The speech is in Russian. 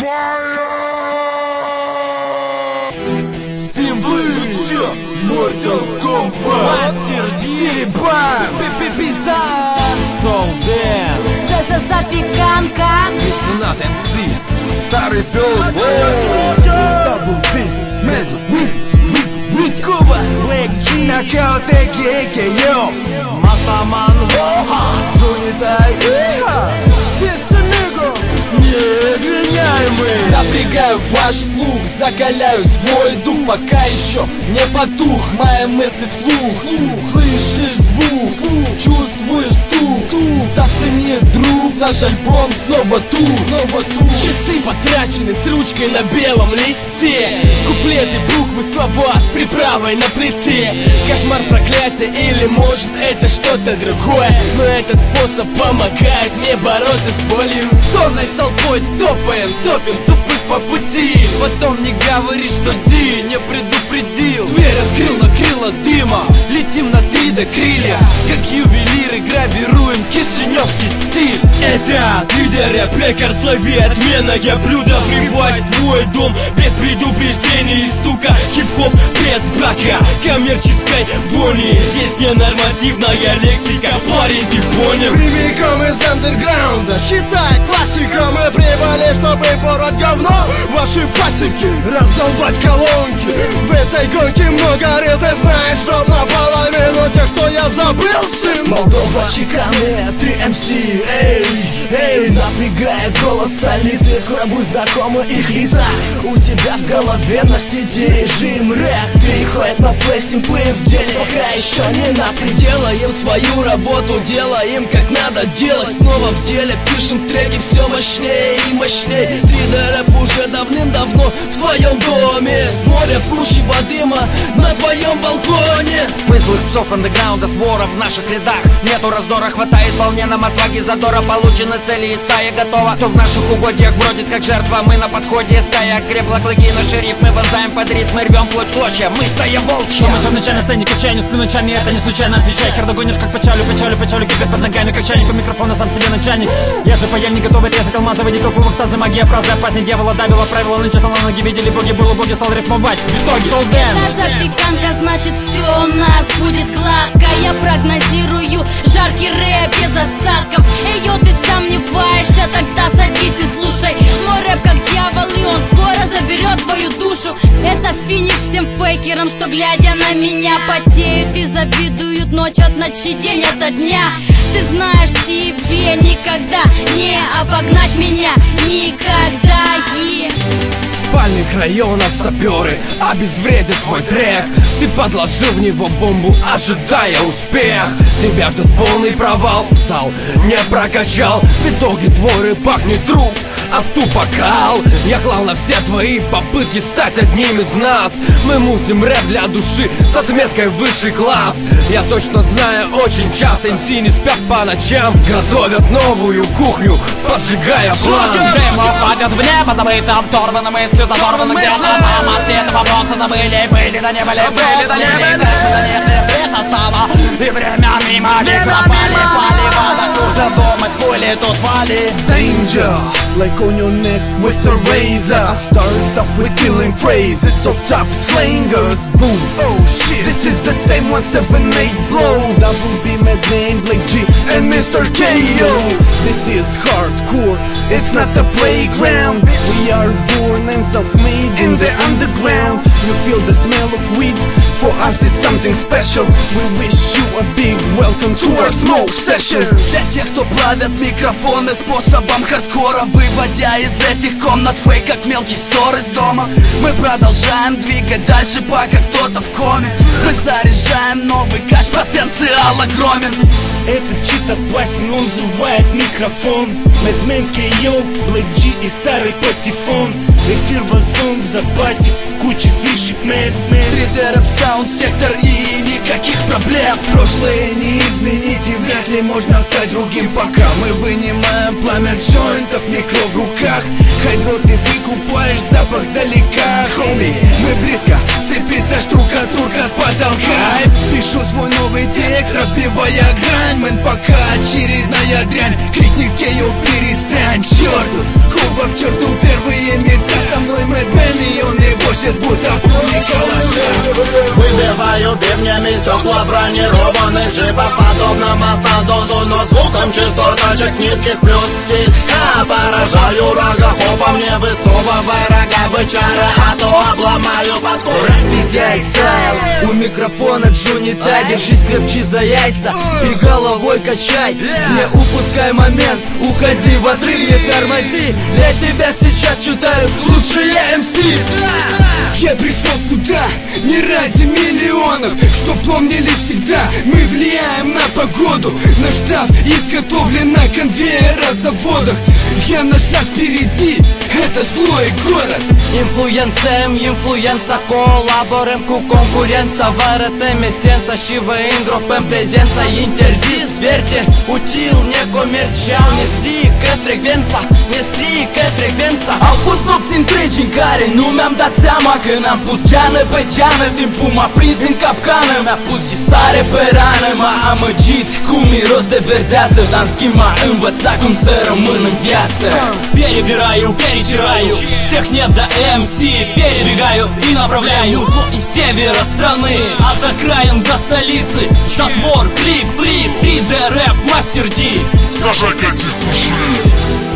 Символы Mortal Kombat, Мастер Серебан, Пизар, Солден, Запеканка, Фанат МС, старый пес, Double B, Медленно, Куба, Блэк Джи, Нокаут АК, Мастаман Воха, Джунитай, Сисамиго, невменяемый. напрягаю ваш слух, закаляю свой дух, пока еще не потух, мои мысли вслух. Слышишь звук, чувствуешь стук, зацени, друг, наш альбом снова тут. Часы потрачены с ручкой на белом листе, куплеты, буквы, слова с приправой на плите. Кошмар, проклятие или может это что-то другое, но этот способ помогает мне бороться с болью. Тонной толпой топаем, топим тупых по пути. Потом не говори, что Ди не предупредил. Дверь открыл, накрыло дыма, летим на 3D крылья. Как ювелиры гравируем кишиневский стиль. Это 3D рэп, рекорд, слови отменное блюдо. Врывать в твой дом без предупреждения и стука. Хип-хоп без брака, коммерческой вони. Здесь не нормативная лексика, парень, ты понял? Прямиком из андерграунда, считай классиком. Мы прибыли, чтобы пороть говно ваши пасеки, раздолбать колонки. В этой гонке много рыл, ты знаешь, что наполовину тех, кто я забыл, сын. Молдова, Чиканы, 3MC, эй, напрягая голос столицы. Скоро будут знакомы их лица. У тебя в голове на CD режим рэп переходит на плей, симплы в деле пока еще не на пределе. Делаем свою работу, делаем как надо делать. Снова в деле, пишем треки все мощнее и мощнее. 3D рэп уже давным-давно в твоем доме. С моря прущего дыма на твоем балконе. Мы злых псов андеграунда, свора в наших рядах. Нету раздора, хватает волне нам отваги, задора. Получены цели и стая готова. Кто в наших угодьях бродит как жертва, мы на подходе. Стая крепла, клыки на шериф, мы вонзаем под ритм, мы рвем плоть в клочья. Мы стая волчья. Мы в начальной сцене качаю, не сплю ночами, это не случайно, отвечай. Хер догонишь как печалю, кипит под ногами, как чайник. У микрофона сам себе начальник. Я же паяльник, готовый резать алмазы, водить толпу в экстазе, магия, фразы опасней дьявола, давила правила, нынче стал на ноги, видели боги, был убоги, стал рифмовать. В итоге Солден. это запеканка, значит все у нас будет гладко. Я прогнозирую жаркий рэп без осадков. Эй, йо, ты сомневаешься, тогда садись и слушай. Мой рэп как дьявол, и он скоро заберет твою душу. Это финиш всем фейкерам, что глядя на меня потеют и завидуют ночь от ночи, день ото дня. Ты знаешь, тебе никогда не обогнать меня, никогда. Спальных районов саперы обезвредят твой трек. Ты подложил в него бомбу, ожидая успех. Тебя ждет полный провал, зал не прокачал. В итоге твой рыбак не труп, а тупокал. Я клал на все твои попытки стать одним из нас. Мы мутим рэп для души с отметкой высший класс. Я точно знаю, очень часто МС не спят по ночам, готовят новую кухню, поджигая план. Дым упадет в небо, забытым, торваны мысли, задорваны где-то там. Ответы вопросы забыли, были, да не были, были, да не были. Да нет, три состава, и время мимо них пропали. Пали, вода, нужно думать, хули тут вали. Danger, like on your neck with a razor. I start off with killing phrases, off top slangers. Boom, oh shit. This is the same 178 blow. Double B, Medlane, Blake G, and Mr. KO. This is hardcore, it's not a playground. We are born and self-made in the underground. You feel the smell of weed, for us it's something special. We wish you a big welcome to our smoke session. Для тех, кто правят микрофоны способом хардкора, выводя из этих комнат фейк, как мелкий ссор из дома. Мы продолжаем двигать дальше, пока кто-то в коме. Мы заряжаем новый кэш, потенциал огромен. Этот чит опасен, он взрывает микрофон. Мэдмен KO, Блэк Джи и старый патефон. Эфир вазон в запасе, куча фишек, Мэдмен. 3D рэп саунд, сектор и никаких проблем. Прошлое не изменить и вряд ли можно стать другим, пока мы вынимаем пламя с джойнтов, микро в руках. Хайдро, ты выкупаешь запах сдалека, хоми. Мы близко, сыпется штукатурка с потолка. Пишу свой новый текст, разбивая грань. Мэн, пока очередная дрянь, крикни KO, перестань. К черту, кубок, к черту, первые свет будто пули калаша. Выбиваю бивнями стекла бронированных джипов, подобно мастодонту, но звуком частоточек низких плюс стиль. Я поражаю рогохопом, не высовывай рога бычара, а то обломаю подкур. Хозяин стайл, у микрофона Джунита. Держись крепче за яйца и головой качай. Не упускай момент, уходи в отрыв, не тормози. Для тебя сейчас читают лучшие МС. Я пришел сюда не ради миллионов, чтоб помнили всегда, мы влияем на погоду. Наш штаб изготовлен на конвейера заводах. Я на шаг впереди, это злой город. Influența, colaborăm cu concurența. Vă arătăm esența și vă îndropăm prezența. Interzis, verge, util, necomercial. Ne strică frecvența, ne strică frecvența. Au fost nopți întregi în care nu mi-am dat seama, când am pus geană pe geană, timpul m-a prins în capcană. Mi-a pus și sare pe rană, m-a amăgit cu miros de verdeață, dar în schimb m-a învățat cum să rămân în viață. Перебираю, перечираю, всех нет до МС. Передвигаю и направляю зло из севера страны, от окраин до столицы. Затвор, клик, плит, 3D рэп, мастер Ди. Сажай, коси, суши.